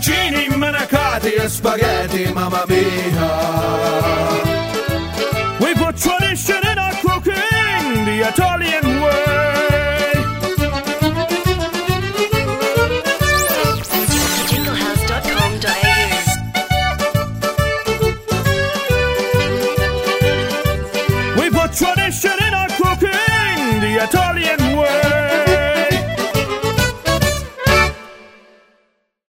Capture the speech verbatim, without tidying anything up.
Fettuccini, menacati e spaghetti, mamma mia. We put tradition in our cooking, the Italian way. jingle house dot com dot a u We put tradition in our cooking, the Italian